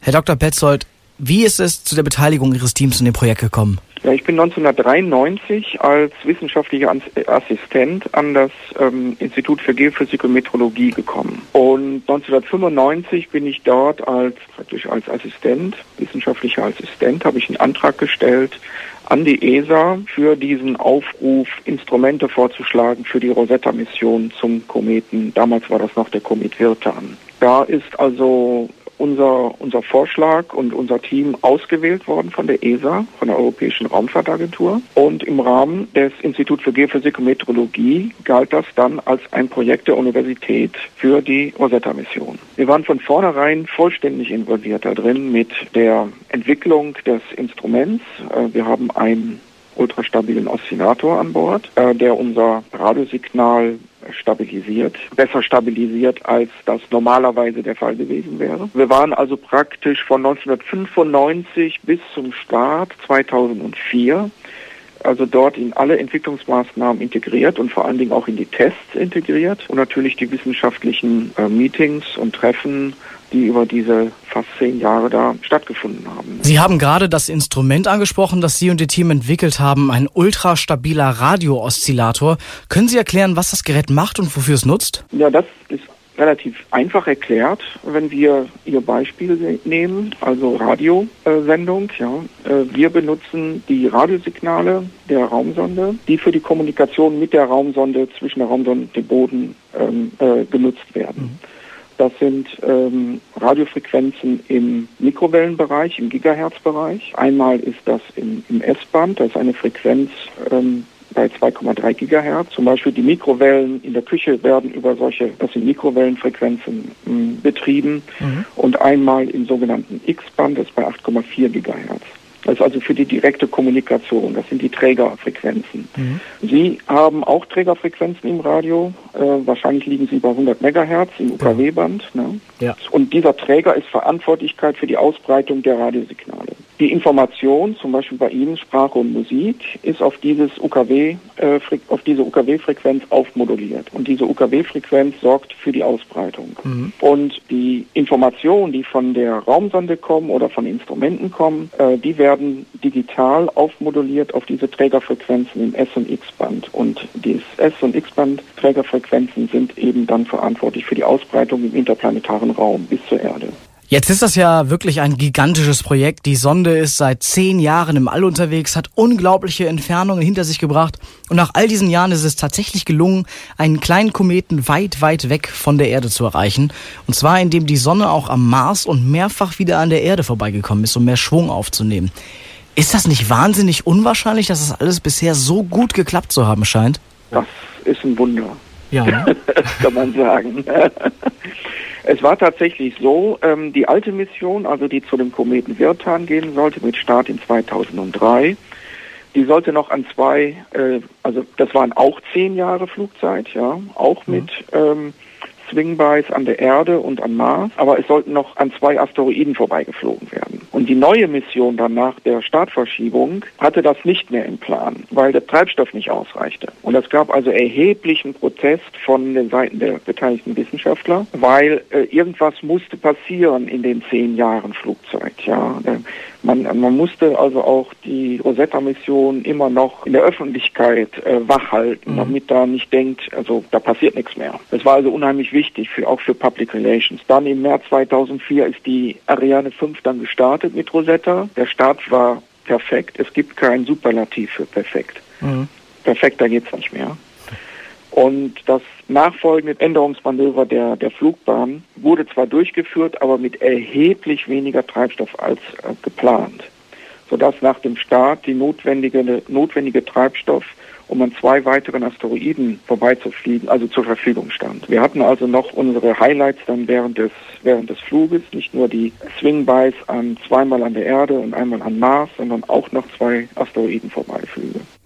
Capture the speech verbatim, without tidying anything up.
Herr Doktor Petzold, wie ist es zu der Beteiligung Ihres Teams in dem Projekt gekommen? Ja, ich bin neunzehnhundertdreiundneunzig als wissenschaftlicher Assistent an das ähm, Institut für Geophysik und Meteorologie gekommen. Und neunzehnhundertfünfundneunzig bin ich dort als praktisch als Assistent, wissenschaftlicher Assistent, habe ich einen Antrag gestellt an die E S A für diesen Aufruf, Instrumente vorzuschlagen für die Rosetta-Mission zum Kometen. Damals war das noch der Komet Wirtan. Da ist also Unser, unser Vorschlag und unser Team ausgewählt worden von der E S A, von der Europäischen Raumfahrtagentur. Und im Rahmen des Instituts für Geophysik und Meteorologie galt das dann als ein Projekt der Universität für die Rosetta-Mission. Wir waren von vornherein vollständig involviert da drin mit der Entwicklung des Instruments. Wir haben einen ultrastabilen Oszillator an Bord, der unser Radiosignal stabilisiert, besser stabilisiert, als das normalerweise der Fall gewesen wäre. Wir waren also praktisch von neunzehnhundertfünfundneunzig bis zum Start zweitausendvier, also dort in alle Entwicklungsmaßnahmen integriert und vor allen Dingen auch in die Tests integriert und natürlich die wissenschaftlichen äh, Meetings und Treffen, die über diese fast zehn Jahre da stattgefunden haben. Sie haben gerade das Instrument angesprochen, das Sie und Ihr Team entwickelt haben, ein ultrastabiler Radio-Oszillator. Können Sie erklären, was das Gerät macht und wofür es nutzt? Ja, das ist relativ einfach erklärt, wenn wir Ihr Beispiel nehmen, also Radiosendung. Ja. Wir benutzen die Radiosignale der Raumsonde, die für die Kommunikation mit der Raumsonde zwischen der Raumsonde und dem Boden ähm, äh, genutzt werden. Mhm. Das sind ähm, Radiofrequenzen im Mikrowellenbereich, im Gigahertzbereich. Einmal ist das im, im S-Band, das ist eine Frequenz ähm, bei zwei Komma drei Gigahertz. Zum Beispiel die Mikrowellen in der Küche werden über solche, das sind Mikrowellenfrequenzen ähm, betrieben. Mhm. Und einmal im sogenannten X-Band, das ist bei acht Komma vier Gigahertz. Das ist also für die direkte Kommunikation. Das sind die Trägerfrequenzen. Mhm. Sie haben auch Trägerfrequenzen im Radio. Äh, wahrscheinlich liegen sie bei hundert Megahertz im U K W-Band. Ne? Ja. Und dieser Träger ist Verantwortlichkeit für die Ausbreitung der Radiosignale. Die Information, zum Beispiel bei Ihnen Sprache und Musik, ist auf dieses U K W, äh, auf diese U K W-Frequenz aufmoduliert. Und diese U K W-Frequenz sorgt für die Ausbreitung. Mhm. Und die Informationen, die von der Raumsonde kommen oder von Instrumenten kommen, äh, die werden digital aufmoduliert auf diese Trägerfrequenzen im S- und X-Band. Und die S- und X-Band Trägerfrequenzen sind eben dann verantwortlich für die Ausbreitung im interplanetaren Raum bis zur Erde. Jetzt ist das ja wirklich ein gigantisches Projekt. Die Sonde ist seit zehn Jahren im All unterwegs, hat unglaubliche Entfernungen hinter sich gebracht. Und nach all diesen Jahren ist es tatsächlich gelungen, einen kleinen Kometen weit, weit weg von der Erde zu erreichen. Und zwar, indem die Sonne auch am Mars und mehrfach wieder an der Erde vorbeigekommen ist, um mehr Schwung aufzunehmen. Ist das nicht wahnsinnig unwahrscheinlich, dass das alles bisher so gut geklappt zu haben scheint? Das ist ein Wunder. Ja, ne? Kann man sagen. Es war tatsächlich so, ähm, die alte Mission, also die zu dem Kometen Wirtan gehen sollte, mit Start in zweitausenddrei, die sollte noch an zwei, äh, also das waren auch zehn Jahre Flugzeit, ja, auch mit ähm, Swingbys an der Erde und am Mars, aber es sollten noch an zwei Asteroiden vorbeigeflogen werden. Und die neue Mission dann nach der Startverschiebung hatte das nicht mehr im Plan, weil der Treibstoff nicht ausreichte. Und es gab also erheblichen Protest von den Seiten der beteiligten Wissenschaftler, weil äh, irgendwas musste passieren in den zehn Jahren Flugzeit. Ja, äh, man, man musste also auch die Rosetta-Mission immer noch in der Öffentlichkeit äh, wachhalten, mhm. damit da nicht denkt, also da passiert nichts mehr. Das war also unheimlich wichtig, für, auch für Public Relations. Dann im März zweitausendvier ist die Ariane fünf dann gestartet mit Rosetta. Der Start war perfekt. Es gibt kein Superlativ für perfekt. Mhm. Perfekter geht's nicht mehr. Und das nachfolgende Änderungsmanöver der, der Flugbahn wurde zwar durchgeführt, aber mit erheblich weniger Treibstoff als äh, geplant, sodass nach dem Start die notwendige, notwendige Treibstoff, um an zwei weiteren Asteroiden vorbeizufliegen, also zur Verfügung stand. Wir hatten also noch unsere Highlights dann während des, während des Fluges, nicht nur die Swingbys an zweimal an der Erde und einmal an Mars, sondern auch noch zwei Asteroidenvorbeiflüge.